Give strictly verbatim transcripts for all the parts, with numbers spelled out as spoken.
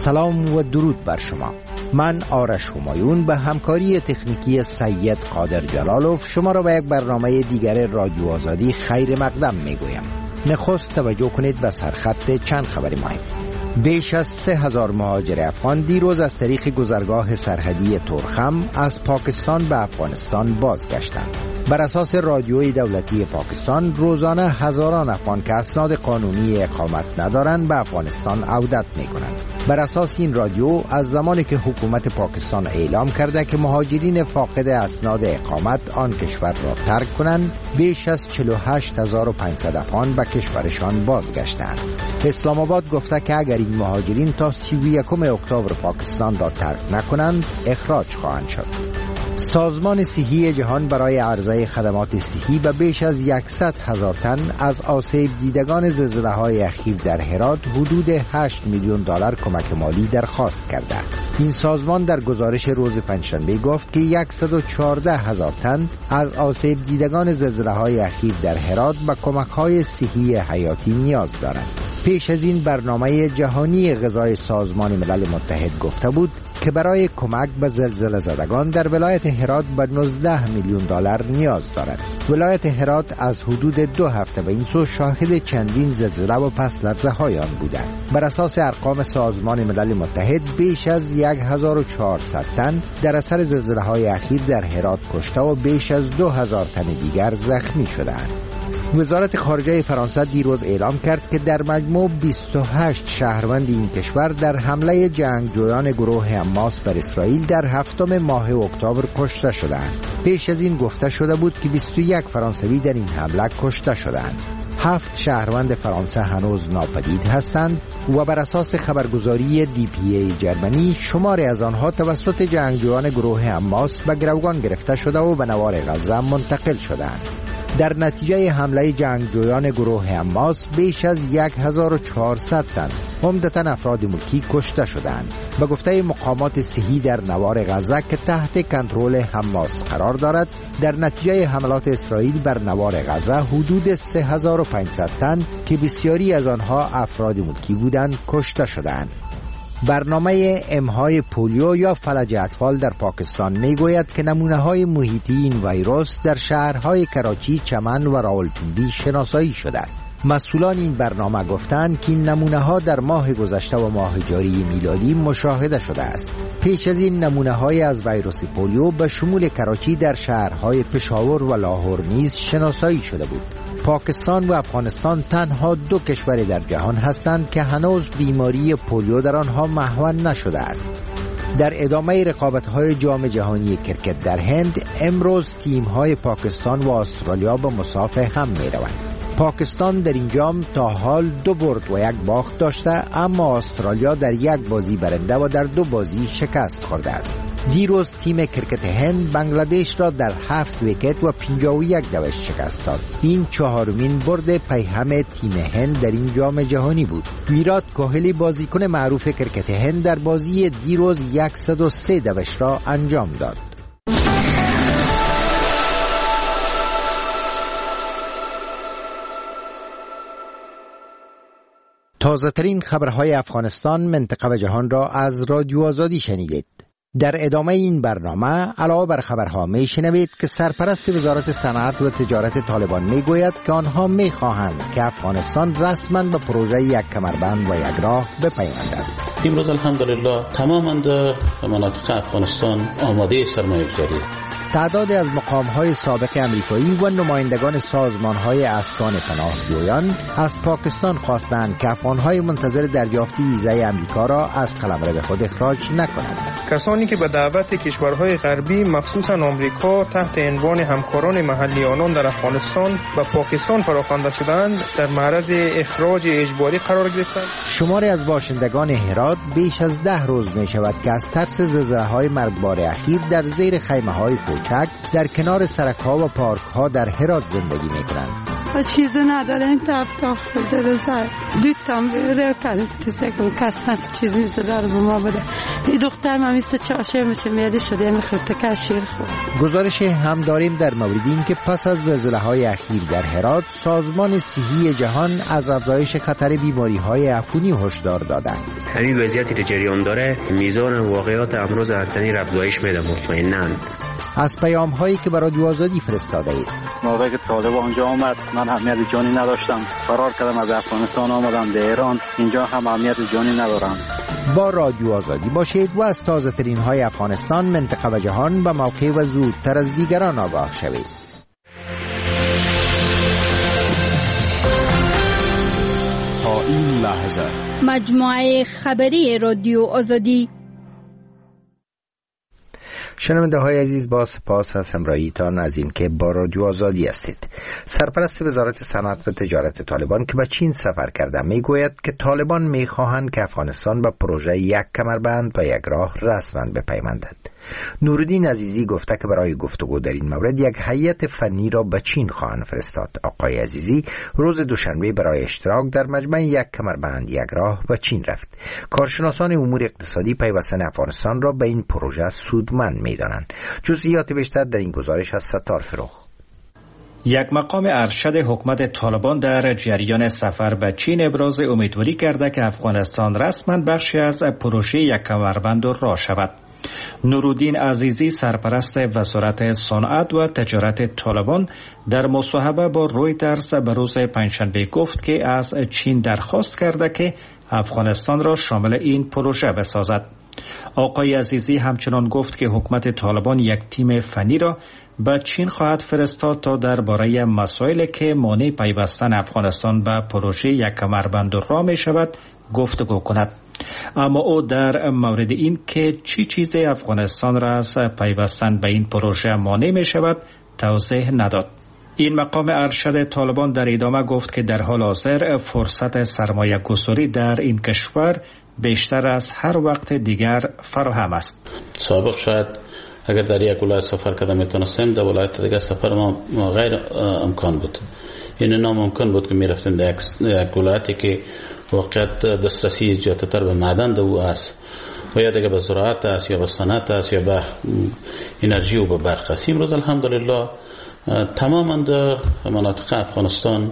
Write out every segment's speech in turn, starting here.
سلام و درود بر شما. من آرش همایون به همکاری تکنیکی سید قادر جلالوف شما را به یک برنامه دیگر رادیو آزادی خیر مقدم می گویم. نخست توجه کنید به سرخط چند خبر مهم. بیش از سه هزار مهاجر افغان دیروز از طریق گذرگاه سرحدی تورخم از پاکستان به افغانستان بازگشتند. بر اساس رادیوی دولتی پاکستان روزانه هزاران افغان که اسناد قانونی اقامت ندارند به افغانستان عودت می‌کنند. بر اساس این رادیو از زمانی که حکومت پاکستان اعلام کرده که مهاجرین فاقد اسناد اقامت آن کشور را ترک کنند، بیش از چهل و هشت هزار و پانصد افغان به کشورشان بازگشتند. اسلام آباد گفته که اگر این مهاجرین تا سی و یکم اکتبر پاکستان را ترک نکنند اخراج خواهند شد. سازمان صحی جهان برای عرضه خدمات صحی به بیش از صد هزار تن از آسیب دیدگان زلزله‌های اخیر در هرات حدود هشت میلیون دلار کمک مالی درخواست کرده. این سازمان در گزارش روز پنجشنبه گفت که صد و چهارده هزار تن از آسیب دیدگان زلزله‌های اخیر در هرات به کمک‌های صحی حیاتی نیاز دارند. پیش از این برنامه جهانی غذای سازمان ملل متحد گفته بود که برای کمک به زلزله زدگان در ولایت هرات به نوزده میلیون دلار نیاز دارد. ولایت هرات از حدود دو هفته به این سو شاهد چندین زلزله و پس لرزه های آن بودند. بر اساس ارقام سازمان ملل متحد بیش از هزار و چهارصد تن در اثر زلزله های اخیر در هرات کشته و بیش از دو هزار تن دیگر زخمی شدند. وزارت خارجه فرانسه دیروز اعلام کرد که در مجموع بیست و هشت شهروند این کشور در حمله جنگجویان گروه حماس بر اسرائیل در هفتم ماه اکتبر کشته شدند. پیش از این گفته شده بود که بیست و یک فرانسوی در این حمله کشته شدند. هفت شهروند فرانسه هنوز ناپدید هستند و بر اساس خبرگزاری دی پی ای جرمنی شماری از آنها توسط جنگجویان گروه حماس به گروگان گرفته شده و به نوار غزه منتقل شدند. در نتیجه حمله جنگجویان گروه حماس بیش از هزار و چهارصد تن عمدتاً افراد ملکی کشته شدند. به گفته مقامات صحی در نوار غزه که تحت کنترل حماس قرار دارد، در نتیجه حملات اسرائیل بر نوار غزه حدود سه هزار و پانصد تن که بسیاری از آنها افراد ملکی بودند کشته شدند. برنامه امهای پولیو یا فلج اطفال در پاکستان میگوید که نمونه‌های محیطی این ویروس در شهرهای کراچی، چمن و راولپنڈی شناسایی شده. مسئولان این برنامه گفتند که این نمونه‌ها در ماه گذشته و ماه جاری میلادی مشاهده شده است. پیش از این نمونه‌های از ویروس پولیو به شمول کراچی در شهرهای پشاور و لاهور نیز شناسایی شده بود. پاکستان و افغانستان تنها دو کشور در جهان هستند که هنوز بیماری پولیو در آنها محو نشده است. در ادامه رقابت‌های جام جهانی کرکت در هند، امروز تیم‌های پاکستان و استرالیا به مسافه هم می‌روند. پاکستان در این جام تا حال دو برد و یک باخت داشته، اما استرالیا در یک بازی برنده و در دو بازی شکست خورده است. دیروز تیم کرکت هند بنگلادش را در هفت ویکت و پنجاه و یک دوشت شکست داد. این چهارمین برد پیهم تیم هند در این جام جهانی بود. ویرات کوهلی بازیکن معروف کرکت هند در بازی دیروز صد و سه دوشت را انجام داد. تازه ترین خبرهای افغانستان، منطقه و جهان را از رادیو آزادی شنیدید. در ادامه این برنامه علاوه بر خبرها می شنوید که سرپرست وزارت صنعت و تجارت طالبان می گوید که آنها می خواهند که افغانستان رسما به پروژه یک کمربند و یک راه بپیوندد. امروز الحمدلله تماما در مناطق افغانستان آماده سرمایه‌گذاری. تعدادی از مقام‌های سابق امریکایی و نمایندگان سازمان‌های اسکان پناهجویان از پاکستان خواستند که افغان‌های منتظر دریافت ویزای امریکا را از قلمرو خود اخراج نکنند. کسانی که به دعوت کشورهای غربی مخصوصاً آمریکا تحت عنوان همکاران محلی آنان در افغانستان و پاکستان پراکنده شدند در معرض اخراج اجباری قرار گرفتند. شماری از باشندگان هرات بیش از ده روز می شود که از ترس زلزله‌های مرگبار اخیر در زیر خیمه‌های کوچک در کنار سرک‌ها و پارک‌ها در هرات زندگی می‌کنند. چیزی ندارن تا خورده روزه دوی تام بیره کاری کسی کن کس نست چیز نیست داره به ما بده این دختر من مثل چاشه میشه میادی شده میخورد تکه شیر خورد. گزارش هم داریم در مورد این که پس از زلزله های اخیر در هرات سازمان صحی جهان از افزایش خطر بیماری های عفونی هشدار دادند. همین وضعیتی که جریان داره میزان واقعات امراض ارتنی را افزایش میده مطمئناً. از پیام هایی که برای رادیو آزادی فرستاده اید. موقعی که طالب آنجا آمد من اهمیت جانی نداشتم، فرار کردم از افغانستان آمدم به ایران، اینجا هم اهمیت جانی ندارم. با رادیو آزادی باشید و از تازه ترین های افغانستان، منطقه و جهان به موقع و زودتر از دیگران آگاه شوید. تا این لحظه مجموعه خبری رادیو آزادی. شنونده های عزیز، با سپاس از همراهیتان از این که با رادیو آزادی هستید. سرپرست وزارت صنعت و تجارت طالبان که به چین سفر کرده می گوید که طالبان می خواهند که افغانستان به پروژه یک کمربند و یک راه رسما بپیوندد. نورالدین عزیزی گفته که برای گفتگو در این مورد یک هیئت فنی را به چین خواهند فرستاد. آقای عزیزی روز دوشنبه برای اشتراک در مجمع یک کمربند یک راه به چین رفت. کارشناسان امور اقتصادی پیوستن افغانستان را به این پروژه سودمند می‌دانند. جزئیات بیشتر در این گزارش از ستار فروغ. یک مقام ارشد حکومت طالبان در جریان سفر به چین ابراز امیدواری کرده که افغانستان رسما بخشی از پروژه یک کمربند راه شود. نورالدین عزیزی سرپرست وزارت صنعت و تجارت طالبان در مصاحبه با رویترز به روز پنجشنبه گفت که از چین درخواست کرده که افغانستان را شامل این پروژه بسازد. آقای عزیزی همچنان گفت که حکومت طالبان یک تیم فنی را به چین خواهد فرستاد تا درباره مسائلی که مانع پیوستن افغانستان به پروژه یک کمربند راه می شود گفتگو کند. اما او در مورد این که چی چیز افغانستان را از پیوستن به این پروژه مانع می شود توضیح نداد. این مقام ارشد طالبان در ادامه گفت که در حال حاضر فرصت سرمایه گذاری در این کشور بیشتر از هر وقت دیگر فراهم است. سابق شاید اگر در یک ولایت سفر کردم میتونستیم در ولایت دیگر سفر ما غیر امکان بود. یعنی ناممکن بود که میرفتیم در یک ولایتی که واقعیت دسترسی زیادتر به معدن دو است و یا دیگه به زراعت است یا به صنعت است یا به انرژی و به برق است. امروز الحمدلله تماما در مناطق افغانستان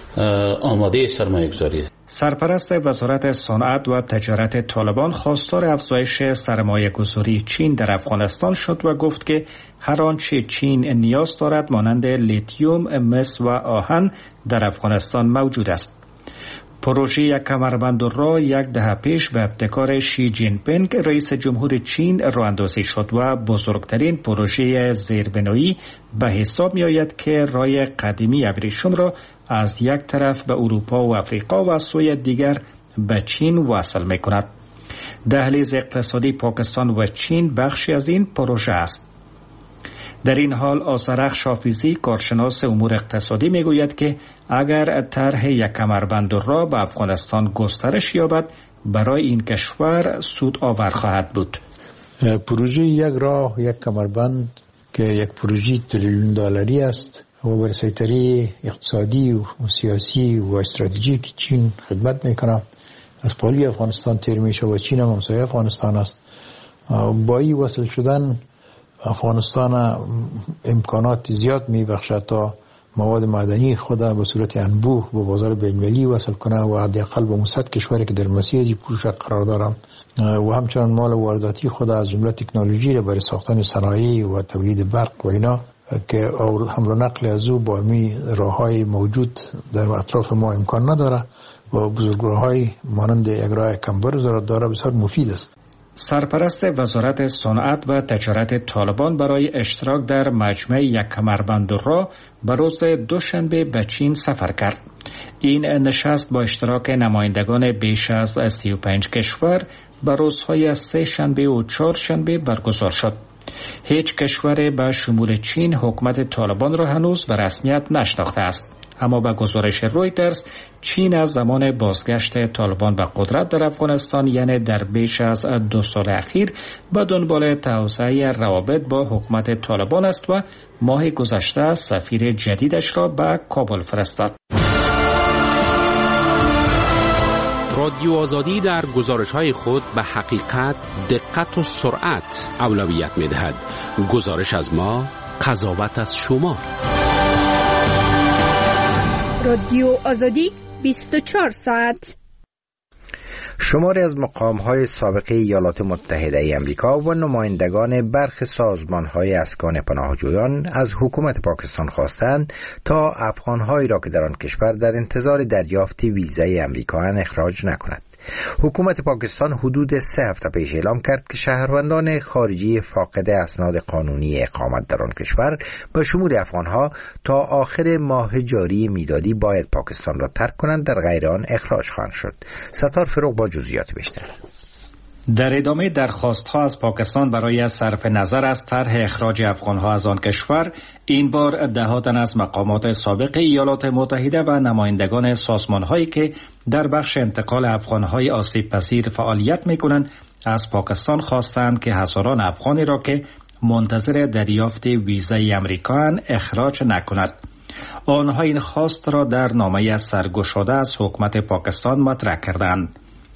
آماده سرمایه گذاری. سرپرست وزارت صنعت و تجارت طالبان خواستار افزایش سرمایه گذاری چین در افغانستان شد و گفت که هر آنچه چین نیاز دارد مانند لیتیوم، مس و آهن در افغانستان موجود است. پروژه یک کمربند راه یک دهه پیش به ابتکار شی جین پینگ رئیس جمهور چین راه اندازی شد و بزرگترین پروژه زیربنایی به حساب می آید که راه قدیمی ابریشم را از یک طرف به اروپا و افریقا و از سوی دیگر به چین وصل می کند. دهلیز اقتصادی پاکستان و چین بخشی از این پروژه است. در این حال آذرخش شافیزی کارشناس امور اقتصادی میگوید که اگر طرح یک کمربند راه به افغانستان گسترش یابد برای این کشور سود آور خواهد بود. پروژه یک راه یک کمربند که یک پروژه تریلیون دلاری است و بر سیطره اقتصادی و سیاسی و استراتژیک چین خدمت میکنه. از پالی افغانستان تیر میشه و چین هم همسایه افغانستان است. با این وصل شدن افغانستان امکانات زیاد میبخشد تا مواد معدنی خود به صورت انبوه به بازار بین‌المللی وصل کنه و حداقل به صد کشوری که در مسیر این پروژه قرار دارند و همچنان مال وارداتی خود از جمله تکنولوژی را برای ساختن صنایع و تولید برق و اینا که حمل و نقل از او با می راههای موجود در اطراف ما امکان نداره و بزرگراه‌های مانند یک راه کمبر داره بسیار مفید است. سرپرست وزارت صنعت و تجارت طالبان برای اشتراک در مجمع یک کمربند راه به روز دوشنبه به چین سفر کرد. این نشست با اشتراک نمایندگان بیش از سی و پنج کشور به روزهای سه شنبه و چهار شنبه برگزار شد. هیچ کشور به شمول چین حکومت طالبان را هنوز به رسمیت نشناخته است. اما به گزارش رویترز چین از زمان بازگشت طالبان به قدرت در افغانستان یعنی در بیش از دو سال اخیر به دنبال توسعه روابط با حکومت طالبان است و ماه گذشته سفیر جدیدش را به کابل فرستاد. رادیو آزادی در گزارش‌های خود به حقیقت، دقت و سرعت اولویت می‌دهد. گزارش از ما، قضاوت از شما. رادیو آزادی بیست و چهار ساعت. شماری از مقام‌های سابق ایالات متحده ای آمریکا و نمایندگان برخی سازمان‌های اسکان پناهجویان از حکومت پاکستان خواستند تا افغان‌هایی را که در آن کشور در انتظار دریافت ویزای آمریکایی‌اند اخراج نکند. حکومت پاکستان حدود سه هفته پیش اعلام کرد که شهروندان خارجی فاقد اسناد قانونی اقامت در آن کشور به شمول افغانها تا آخر ماه جاری میلادی باید پاکستان را ترک کنند، در غیر آن اخراج خواهند شد. ستار فروغ با جزئیات بیشتر. در ادامه درخواست‌ها از پاکستان برای صرف نظر از طرح اخراج افغان‌ها از آن کشور، این بار ده‌ها تن از مقامات سابق ایالات متحده و نمایندگان سازمان‌هایی که در بخش انتقال افغان‌های آسیب‌پذیر فعالیت می‌کنند از پاکستان خواستند که هزاران افغانی را که منتظر دریافت ویزای آمریکایی‌اند اخراج نکند. آنها این خواست را در نامه‌ای از سرگشاده از حکومت پاکستان مطرح کردند.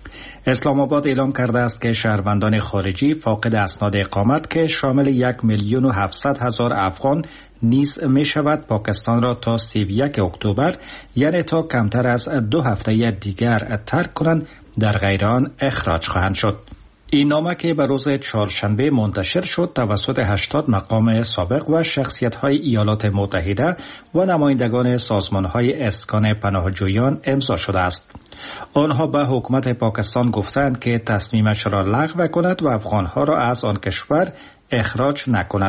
اسلام آباد اعلام کرده است که شهروندان خارجی فاقد اسناد اقامت که شامل یک میلیون و هفتصد هزار افغان نیز می شود پاکستان را تا سی و یک اکتبر، یعنی تا کمتر از دو هفته دیگر ترک کنند، در غیر آن اخراج خواهند شد. این نامه که به روز چهارشنبه منتشر شد توسط هشتاد مقام سابق و شخصیت‌های ایالات متحده و نمایندگان سازمان‌های اسکان پناهجویان امضا شده است. آنها به حکومت پاکستان گفتند که تصمیمش را لغو کند و افغانها را از آن کشور اخراج نکند.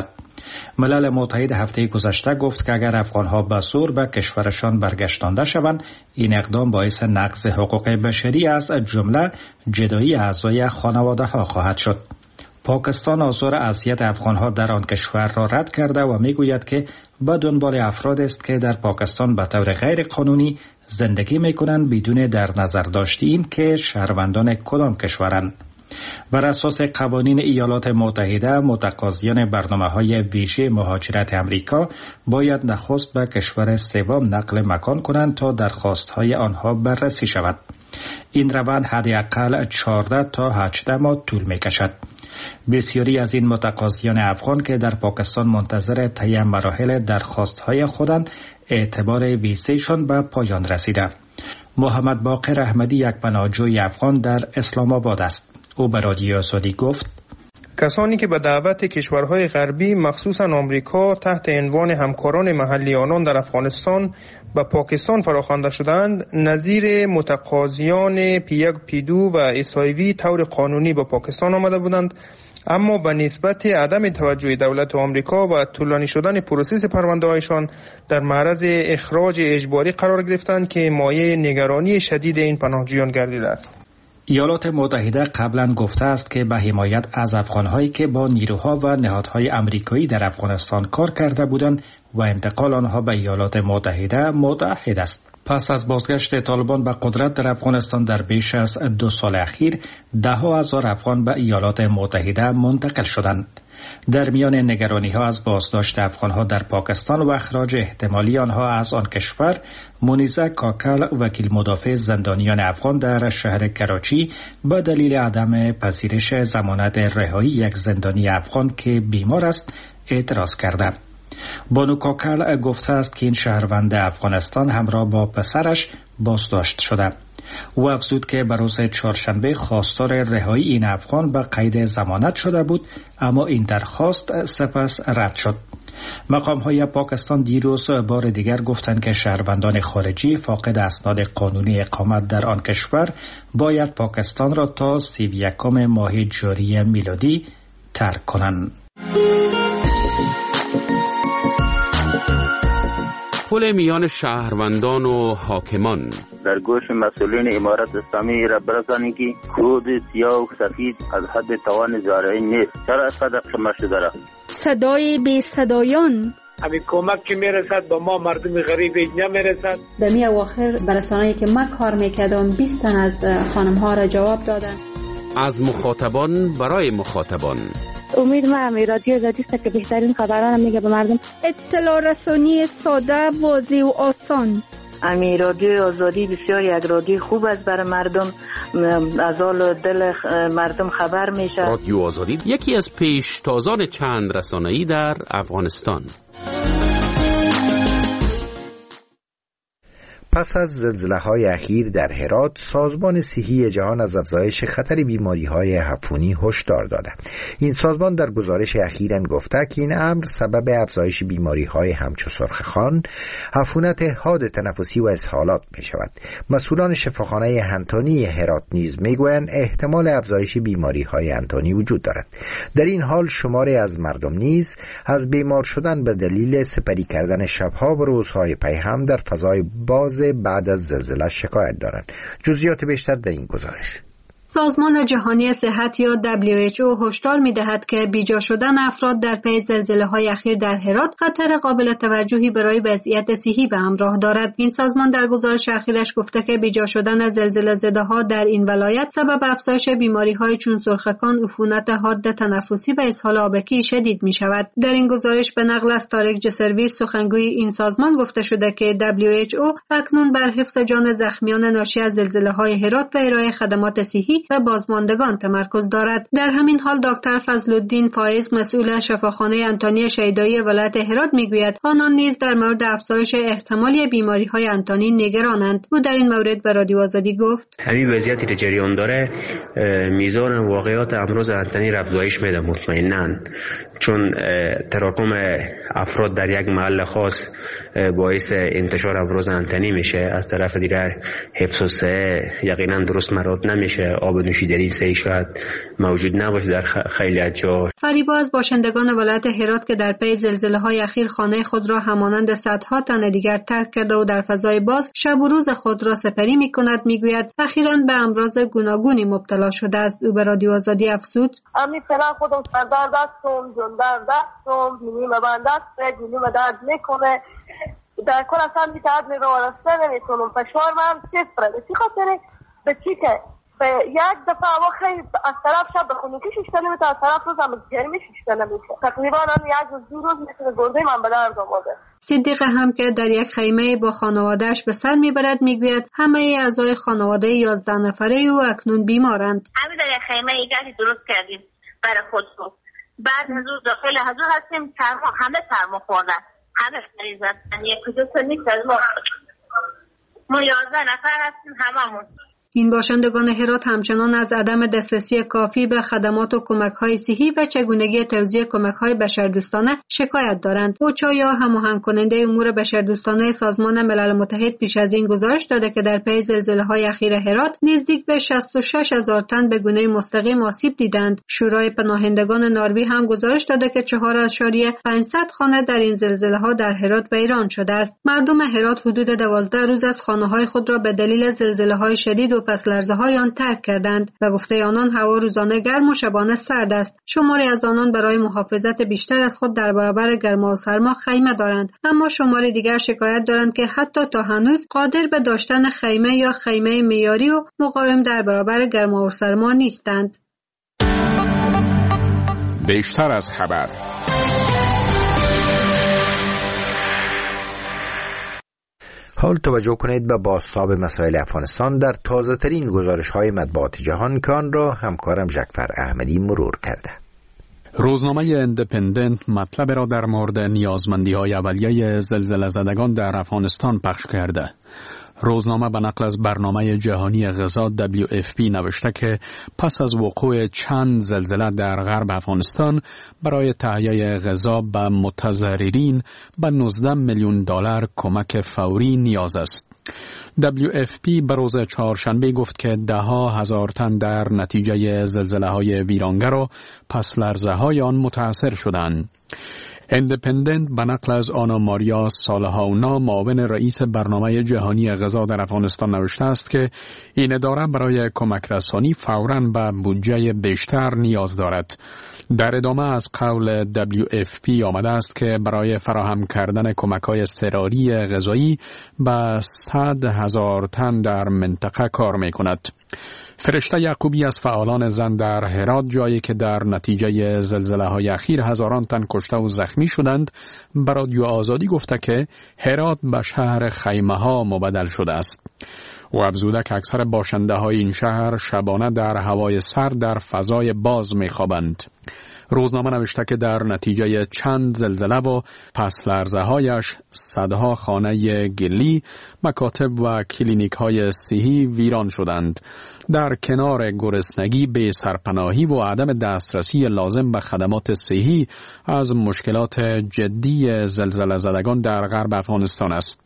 ملل متحد هفته گذشته گفت که اگر افغانها به زور به کشورشان برگشتانده شوند، این اقدام باعث نقض حقوق بشری از جمله جدایی اعضای خانواده ها خواهد شد. پاکستان آزار اذیت افغانها در آن کشور را رد کرده و میگوید که به دنبال افراد است که در پاکستان به طور غیر قانونی زندگی میکنند بدون در نظر داشت این که شهروندان کدام کشورند. بر اساس قوانین ایالات متحده، متقاضیان برنامه‌های ویژه مهاجرت آمریکا باید نخست به کشور سوم نقل مکان کنند تا درخواست‌های آنها بررسی شود. این روند حداقل چهارده تا هجده ماه طول می‌کشد. بسیاری از این متقاضیان افغان که در پاکستان منتظر طی مراحل درخواست‌های خودند، اعتبار ویزایشان به پایان رسیده. محمد باقر احمدی یک پناهجوی افغان در اسلام آباد است. او به رادیو آزادی گفت: کسانی که به دعوت کشورهای غربی مخصوصاً آمریکا تحت عنوان همکاران محلی آنان در افغانستان به پاکستان فراخوانده شدند، نظیر متقاضیان پی یک پی دو و اس آی وی طور قانونی به پاکستان آمده بودند، اما به نسبت عدم توجه دولت آمریکا و طولانی شدن پروسس پرونده‌هایشان در معرض اخراج اجباری قرار گرفتند که مایه نگرانی شدید این پناهجویان گردیده است. ایالات متحده قبلا گفته است که به حمایت از افغانهایی که با نیروها و نهادهای آمریکایی در افغانستان کار کرده بودند و انتقال آنها به ایالات متحده متعهد است. پس از بازگشت طالبان به قدرت در افغانستان در بیش از دو سال اخیر، ده ها هزار افغان به ایالات متحده منتقل شدند. در میان نگرانی ها از بازداشت افغان ها در پاکستان و اخراج احتمالی آنها از آن کشور، منیزه کاکل وکیل مدافع زندانیان افغان در شهر کراچی به دلیل عدم پذیرش ضمانت رهایی یک زندانی افغان که بیمار است اعتراض کرده. بانو کاکل گفته است که این شهروند افغانستان همراه با پسرش بازداشت شده. او افزود که به روز چهارشنبه خواستار رهایی این افغان به قید ضمانت شده بود، اما این درخواست سپس رد شد. مقام‌های پاکستان دیروز بار دیگر گفتند که شهروندان خارجی فاقد اسناد قانونی اقامت در آن کشور باید پاکستان را تا سی و یکم ماه جاری میلادی ترک کنند. پل میان شهروندان و حاکمان در گوش مسئولین امارت اسلامی را برسانید که کود سیاه و سفید از حد توان زارعین نیست. چرا اینقدر شما شده؟ صدای بی صدایان، همین کمک که میرسد با ما مردم غریب نمیرسد. در می اواخر برسانه‌ای که من کار میکردم بیست تن از خانم ها را جواب دادن. از مخاطبان برای مخاطبان. امید ما رادیو آزادی است که بهترین خبران میگه به مردم. اطلاع رسانی ساده، واضح و آسان. امی رادیو آزادی بسیار یک رادیو خوب است برای مردم، از حال دل مردم خبر میشه. رادیو آزادی یکی از پیشتازان چند رسانه‌ای در افغانستان. پس از زلزله‌های اخیر در هرات، سازمان صحی جهان از افزایش خطر بیماری‌های عفونی هشدار داده. این سازمان در گزارش اخیراً گفته که این امر سبب افزایش بیماری‌های همچو سرخخوان، عفونت حاد تنفسی و اسهالات می‌شود. مسئولان شفاخانه هنتانی هرات نیز می‌گویند احتمال افزایش بیماری‌های هنتانی وجود دارد. در این حال شماری از مردم نیز از بیمار شدن به دلیل سپری کردن شب‌ها و روزهای پیهم در فضای باز بعد از زلزله شکایت دارند. جزئیات بیشتر در این گزارش. سازمان جهانی صحت یا دبلیو اچ او هشدار می‌دهد که بیجا شدن افراد در پی زلزله‌های اخیر در هرات خطر قابل توجهی برای وضعیت صحی به همراه دارد. این سازمان در گزارش اخیرش گفته که بیجا شدن زلزله زده‌ها در این ولایت سبب افزایش بیماری‌های چون سرخکان، عفونت حاد تنفسی و اسهال آبکی شدید می‌شود. در این گزارش به نقل از طارق جسروی، سخنگوی این سازمان، گفته شده که دبلیو اچ او اکنون بر حفظ جان زخمیان ناشی از زلزله‌های هرات و ارائه خدمات صحی و بازماندگان تمرکز دارد. در همین حال دکتر فضل‌الدین فایز، مسئول شفاخانه انتانی شیدایی ولایت هرات، میگوید آنان نیز در مورد افزایش احتمالی بیماری‌های انتانی نگرانند. او در این مورد به رادیو آزادی گفت: همین وضعیتی که جریان داره، میزان واقعات امراض انتانی افزایش میده مطمئناً، چون تراکم افراد در یک محل خاص باعث انتشار امراض انتانی میشه. از طرف دیگر حفظ الصحه یقینا درست مراد نمیشه. آب نوشیدنی صحیح شاید موجود نباشه در خیلی از جا. فریبا از باشندگان ولایت هرات که در پی زلزله‌های اخیر خانه خود را همانند صدها تن دیگر ترک کرده و در فضای باز شب و روز خود را سپری می‌کند، میگوید اخیراً به امراض گوناگونی مبتلا شده است. او به رادیو آزادی افزود: امی فعلا خودم سردرد هستم، جون درد هستم، بینیم بند است، بینیم درد میکنه، در کل اصلا بیتعد میروانسته نمیتونم، فشار من صفره. به چی خاطره؟ به چی که به یک دفعه هوا خیلی از طرف شب به خونکی شیشته نمیشه، از طرف روز هم گرمی شیشته نمیشه. تقریبا هم یک روز دو روز میتونه گرده من به درد آمده. صدیق هم که در یک خیمه با خانوادهش به سر میبرد، میگوید همه اعضای خانواده یازده نفره او اکنون بیمارند. همین در یک خیمه ایجادی درست کردیم برای خودمون. بعد حضور داخل حضور هستیم، سرما، همه سرما خوردن، همه مریض هستن، یک دو تا نیست از ما ما یازده نفر هستیم هممون. این باشندگان هرات همچنان از عدم دسترسی کافی به خدمات و کمک‌های صحی و چگونگی توزیع کمک‌های بشردوستانه شکایت دارند. اوچا یا هماهنگ کننده امور بشردوستانه سازمان ملل متحد پیش از این گزارش داده که در پی زلزله‌های اخیر هرات نزدیک به شصت و شش هزار تن به گونه مستقیم آسیب دیدند. شورای پناهندگان نروژ هم گزارش داده که چهار ممیز پانصد خانه در این زلزله‌ها در هرات ویران شده است. مردم هرات حدود دوازده روز از خانه‌های خود را به دلیل زلزله‌های شدید و پس لرزه های آن ترک کردند و گفته آنان هوا روزانه گرم و شبانه سرد است. شماری از آنان برای محافظت بیشتر از خود در برابر گرما و سرما خیمه دارند، اما شماری دیگر شکایت دارند که حتی تا هنوز قادر به داشتن خیمه یا خیمه معیاری و مقاوم در برابر گرما و سرما نیستند. بیشتر از خبر. حال توجه کنید به بازتاب مسائل افغانستان در تازه ترین گزارش های مطبوعات جهان که آن را همکارم جعفر احمدی مرور کرده. روزنامه اندپندنت مطلب را در مورد نیازمندی های اولیه زلزله زدگان در افغانستان پخش کرده. روزنامه به نقل از برنامه جهانی غذا دبلیو اف پی نوشته که پس از وقوع چند زلزله در غرب افغانستان برای تهیه غذا به متضررین به نوزده میلیون دلار کمک فوری نیاز است. دبلیو اف پی به روز چهارشنبه گفت که ده ها هزار تن در نتیجه زلزله های ویرانگر و پس لرزه های آن متاثر شدند. اندپندنت به نقل از آنا ماریا سالهاونا معاون رئیس برنامه جهانی غذا در افغانستان نوشته است که این اداره برای کمک رسانی فوراً به بودجه بیشتر نیاز دارد. در ادامه از قول دبلیو اف پی آمده است که برای فراهم کردن کمک‌های اضطراری غذایی به صد هزار تن در منطقه کار می‌کند. فرشته یعقوبی از فعالان زن در هرات، جایی که در نتیجه زلزله‌های اخیر هزاران تن کشته و زخمی شدند، به رادیو آزادی گفته که هرات به شهر خیمه‌ها مبدل شده است. و افزوده که اکثر باشنده های این شهر شبانه در هوای سرد در فضای باز می‌خوابند. روزنامه نوشته که در نتیجه چند زلزله و پس لرزه هایش صدها خانه گلی، مکاتب و کلینیک های صحی ویران شدند. در کنار گرسنگی، به سرپناهی و عدم دسترسی لازم به خدمات صحی از مشکلات جدی زلزله زدگان در غرب افغانستان است.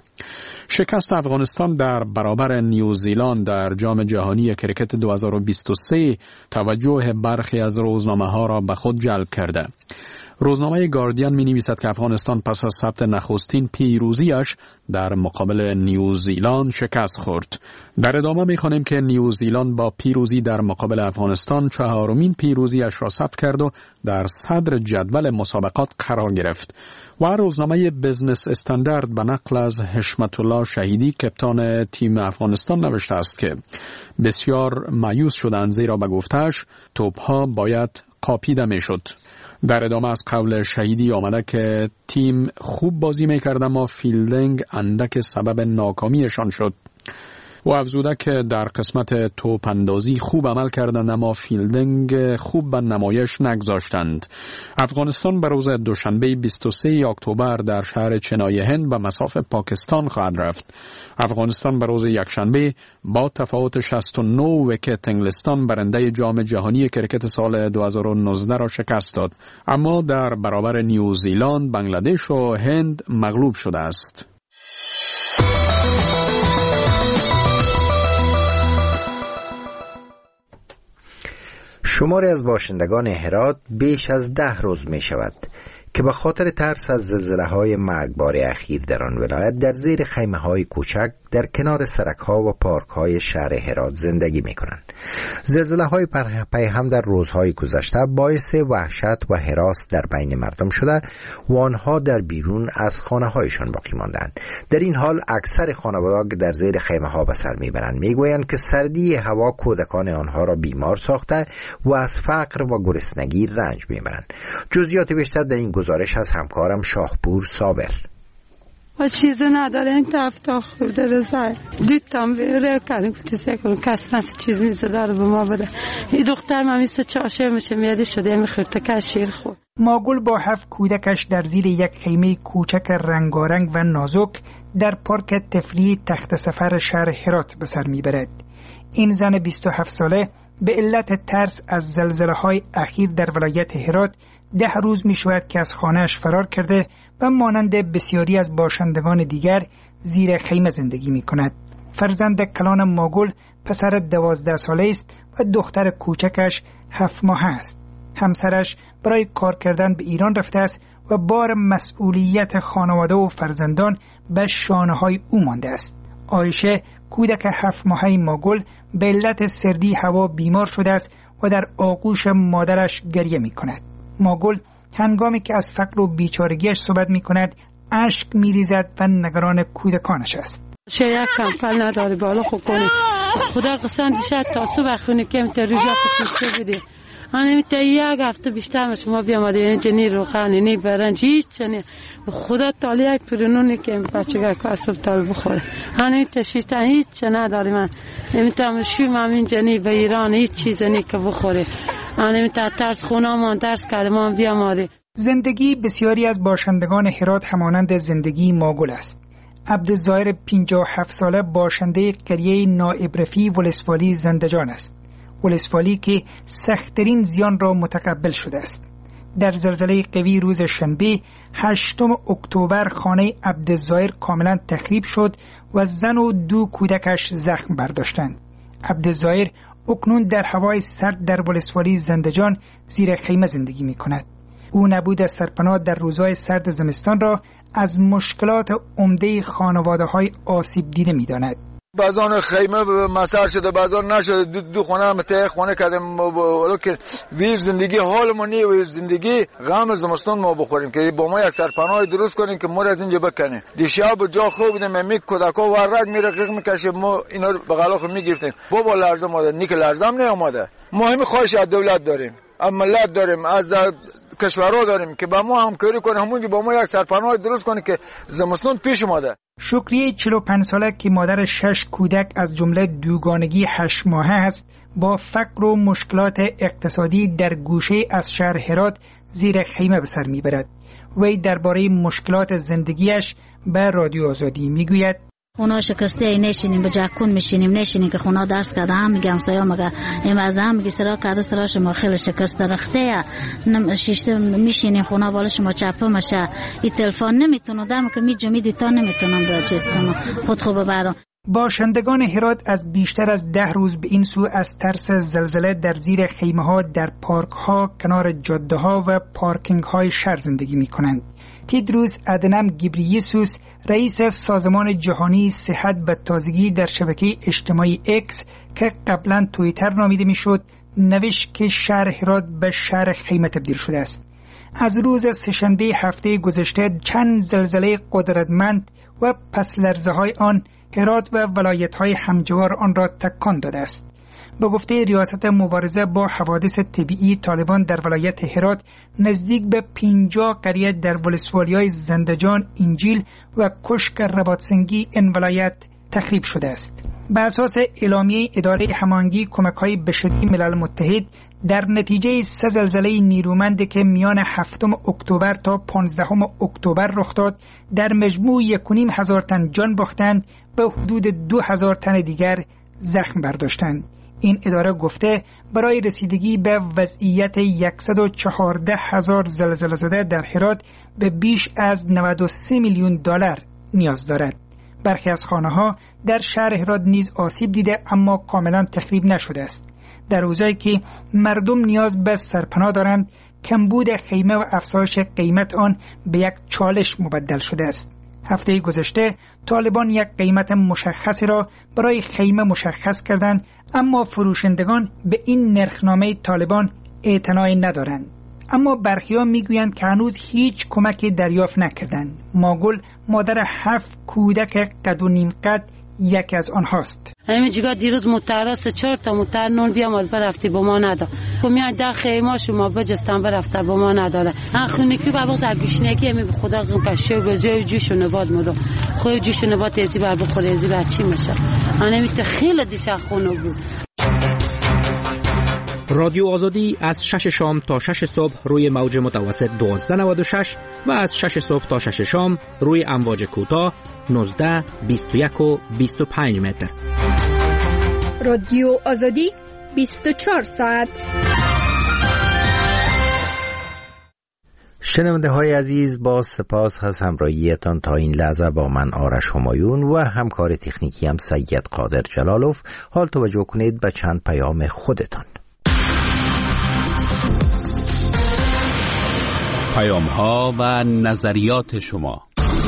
شکست افغانستان در برابر نیوزیلند در جام جهانی کرکت دو هزار و بیست و سه توجه برخی از روزنامه ها را به خود جلب کرده. روزنامه گاردین می نویسد که افغانستان پس از ثبت نخستین پیروزیش در مقابل نیوزیلند شکست خورد. در ادامه می خوانیم که نیوزیلند با پیروزی در مقابل افغانستان چهارمین پیروزیش را ثبت کرد و در صدر جدول مسابقات قرار گرفت. و روزنامه بزنس استاندارد به نقل از حشمت الله شهیدی، کپتان تیم افغانستان، نوشته است که بسیار مایوس شدند، زیرا به گفته‌اش توپ‌ها باید قاپیده می‌شد. در ادامه از قول شهیدی آمده که تیم خوب بازی می‌کرد اما فیلدینگ اندک سبب ناکامیشان شد. و افزوده که در قسمت توپ اندازی خوب عمل کردند اما فیلدینگ خوب به نمایش نگذاشتند. افغانستان به روز دوشنبه بیست و سوم اکتبر در شهر چنای هند به مصاف پاکستان خواهد رفت. افغانستان به روز یکشنبه با تفاوت شصت و نه ویکت انگلستان برنده جام جهانی کرکت سال دو هزار و نوزده را شکست داد، اما در برابر نیوزیلند، بنگلادش و هند مغلوب شده است. شماری از باشندگان هرات بیش از ده روز می شود که به خاطر ترس از زلزله‌های مرگبار اخیر در آن ولایت در زیر خیمه‌های کوچک در کنار سرک‌ها و پارک‌های شهر هرات زندگی می‌کنند. زلزله‌های پیهم در روزهای گذشته باعث وحشت و هراس در بین مردم شده و آنها در بیرون از خانه‌هایشان باقی ماندند. در این حال اکثر خانواده‌ها که در زیر خیمه‌ها به سر می‌برند می‌گویند که سردی هوا کودکان آنها را بیمار ساخته و از فقر و گرسنگی رنج می‌برند. جزئیات بیشتر در این گزارش از همکارم شاهپور صابر. و چیز نداره این تفتا خورده رسای دیدم بیره کردیم که تیسه کنم کس نسی چیز میزه داره به ما بده. این دختر من میسته چاشه میشه میادی شده میخورده که شیر خورد. ماگل با هفت کودکش در زیر یک خیمه کوچک رنگارنگ و نازک در پارک تفریحی تخت سفر شهر هرات به سر میبرد. این زن بیست و هفت ساله به علت ترس از زلزله‌های اخیر در ولایت هرات ده روز می شود که از خانهش فرار کرده و مانند بسیاری از باشندگان دیگر زیر خیمه زندگی می کند. فرزند کلان ماگل پسر دوازده ساله است و دختر کوچکش هفت ماه است. همسرش برای کار کردن به ایران رفته است و بار مسئولیت خانواده و فرزندان به شانه های او مانده است. عایشه کودک هفت ماهه ماگل به علت سردی هوا بیمار شده است و در آغوش مادرش گریه می کند. ماگل هنگامی که از فقر و بیچارگیش صحبت می کند اشک می ریزد و نگران کودکانش است. چه یک کمپل نداری بالا خوب کنی خدا قسم دیشد تا صبح خونه که امتا روزا خسته بودی آنه تا یک هفته بیشتر ما شما بیامده اینجا نی روخانی نی برنج هیچ چنی خدا تالی یک پرونونی که این بچه گر کاسب تال بخوره آنه تا شیطان هیچ چه نداری من نمیتا مشویم هم اینجا نی و ایران هیچ چیز نی که بخوره آنه تا ترس خونه ما درس کرده ما بیامده. زندگی بسیاری از باشندگان هرات همانند زندگی ماگل است. عبدالظاهر پنجاه و هفت ساله باشنده قریه نائب رفیع ولسوالی زندجان است. ولسوالی که سخت‌ترین زیان را متقبل شده است. در زلزله قوی روز شنبه هشتم اکتبر خانه عبدالظاهر کاملا تخریب شد و زن و دو کودکش زخم برداشتند. عبدالظاهر اکنون در هوای سرد در ولسوالی زندجان زیر خیمه زندگی می کند. او نبود سرپناه در روزهای سرد زمستان را از مشکلات عمده خانواده‌های آسیب دیده می داند. بعضان خیمه مسار شده، بعضان نشده، دو, دو خونه هم ته خونه کردیم. ولو که ویر زندگی حالمون نیه، ویر زندگی غم زمستون ما بخوریم که با ما یک سرپناه درست کنیم که ما از اینجا بکنیم. دیشب جا خوب بودیم، می کودکا ورق میره قیق میکشیم، ما اینا رو به غلاخ میگرفتیم. بابا لرزه ماده نیک لرزه هم نیامده. ما همین خواهش از دولت داریم، از ملت داریم، از کشورها داریم که با ما همکاری کنه، همونجا با ما یک سرپناه درست کنه که زمستون پیش اومده. شکریه چهل و پنج ساله که مادر شش کودک از جمله دوگانگی هشت ماهه است، با فقر و مشکلات اقتصادی در گوشه از شهر هرات زیر خیمه به سر میبرد. وی درباره مشکلات زندگیش به رادیو آزادی میگوید: اونا شکسته ای نشینیم، به جکون میشینیم، نشینیم که خونا دست کرده هم میگم سایا مگه این از هم میگی سرا کرده سرا شما خیلی شکسته رخته شیشته میشینیم خونا بالا شما چپه مشه، این تلفن نمیتونم دم که میجا میدی تا نمیتونم به چیز کنم خود خوب ببرم. باشندگان هرات از بیشتر از ده روز به این سو از ترس زلزله در زیر خیمه ها در پارک ها، کنار جاده ها و پارکینگ های شهر زندگی می کنند. تیدروس ادنم گیبریسوس، رئیس سازمان جهانی صحت و تازگی در شبکه اجتماعی اکس که قبلا توییتر نامیده میشد، نوشت که شهر هرات به شهر خیمه تبدیل شده است. از روز سه‌شنبه هفته گذشته چند زلزله قدرتمند و پس لرزه های آن هرات و ولایت های همجوار آن را تکان داده است. به گفته ریاست مبارزه با حوادث طبیعی طالبان در ولایت هرات، نزدیک به پنجاه قریه در ولسوالی‌های زندجان، انجیل و کشک رباطسنگی این ولایت تخریب شده است. به اساس اعلامیه اداره هماهنگی کمک‌های بشری ملل متحد، در نتیجه سه زلزله نیرومند که میان هفتم اکتبر تا پانزدهم اکتبر رخ داد، در مجموع یک و نیم هزار تن جان باختند، به حدود دو هزار تن دیگر زخم برداشتند. این اداره گفته برای رسیدگی به وضعیت صد و چهارده هزار زلزله زده در هرات به بیش از نود و سه میلیون دلار نیاز دارد. برخی از خانه‌ها در شهر هرات نیز آسیب دیده اما کاملا تخریب نشده است. در روزایی که مردم نیاز به سرپناه دارند، کمبود خیمه و افزایش قیمت آن به یک چالش مبدل شده است. هفته گذشته طالبان یک قیمت مشخصی را برای خیمه مشخص کردند، اما فروشندگان به این نرخنامه طالبان اعتنایی ندارند. اما برخیان میگویند که هنوز هیچ کمکی دریافت نکردند. ماگل مادر هفت کودک قد و نیم قد یکی از آنهاست. همین جگاه دیروز متراس چهار تا متر نون بیامد برفتی با ما نداد. کمیان در خیمه شما بجستن برفته با ما نداره. ان خونیکی با وقت گوشنگی همین به خدا قشه به جای جوش و نبات مدو. خو جوش و نبات ازی بر بخوره ازی بر چی میشه. من میت خیلی دیشب خونه بود. رادیو آزادی از شش شام تا شش صبح روی موج متوسط دوازده نود و شش و از شش صبح تا شش شام روی امواج کوتاه نوزده، بیست و یک و بیست و پنج متر. رادیو آزادی بیست و چهار ساعت. شنونده های عزیز، با سپاس از همراهیتان تا این لحظه با من آرش همایون و همکار تکنیکی هم سید قادر جلالوف. حال توجه کنید به چند پیام خودتان. پیام ها و نظریات شما.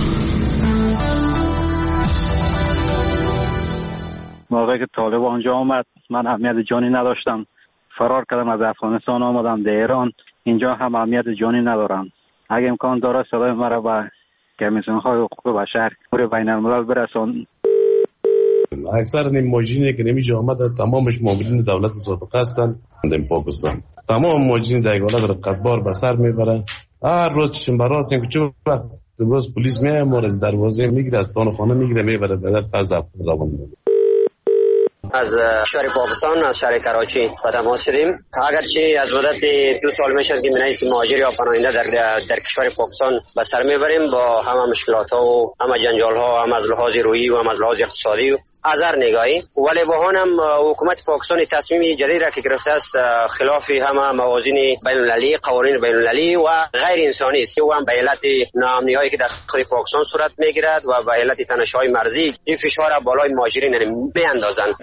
موقعی که طالب آنجا آمد من اهمیت جانی نداشتم، فرار کردم از افغانستان آمدم در ایران. اینجا هم اهمیت جانی ندارم. اگه امکان داره صدای مرا به کمیسیون های حقوق بشر پور بین الملل برسان. اکثر این ماجینی که نمیجا آمده تمامش مامورین دولت سابقه هستند در پاکستان. تمام ماجین در ایالات رقتبار به سر میبرن. هر روز چشم براست که چه وقت باز پلیس میاد ما از دروازه میگیره، از پان خانه میگیره میبره به در پس در زبان میبره. از شهر پاکستان از شهر کراچی به تماس شدیم. اگرچه از مدت دو سال میشد که منیس مهاجر یا پناهنده در در کشور پاکستان به سر میبریم با همه مشکلات ها و همه جنجال ها، هم از لحاظ روحی و هم از لحاظ اقتصادی و از هر نگاهی. ولی با هم حکومت پاکستان تصمیم جدید را که گرفته است خلاف همه موازین بین المللی، قوانین بین المللی و غیر انسانی است و هم به علت ناامنی هایی که در خود پاکستان صورت میگیرد و به علت تنش‌های مرزی این فشار بالای مهاجرین میاندازند.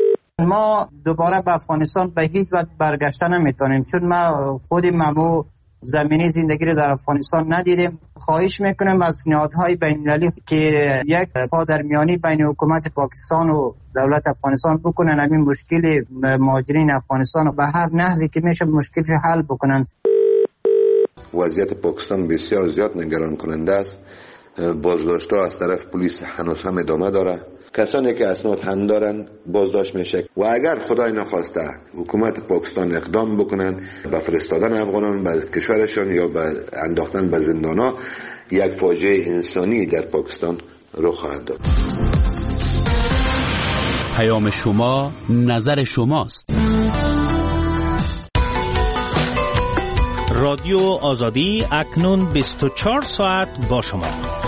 ما دوباره به افغانستان به هیچ وجه برگشته نمیتونیم، چون ما خودی ممو زمینی زندگی رو در افغانستان ندیدیم. خواهش میکنم از نهادهای بین‌المللی که یک پادرمیانی بین حکومت پاکستان و دولت افغانستان بکنن، همین مشکل مهاجرین افغانستان رو به هر نحوی که میشه مشکلش حل بکنن. وضعیت پاکستان بسیار زیاد نگران کننده است. بازداشت‌ها از طرف پلیس هنوز هم ادامه داره. کسانی که اسناد هم دارن بازداشت میشه و اگر خدای نخواسته حکومت پاکستان اقدام بکنن به فرستادن افغانان به کشورشان یا به انداختن به زندان‌ها، یک فاجعه انسانی در پاکستان رخ خواهد داد. پیام شما، نظر شماست. رادیو آزادی اکنون بیست و چهار ساعت با شما.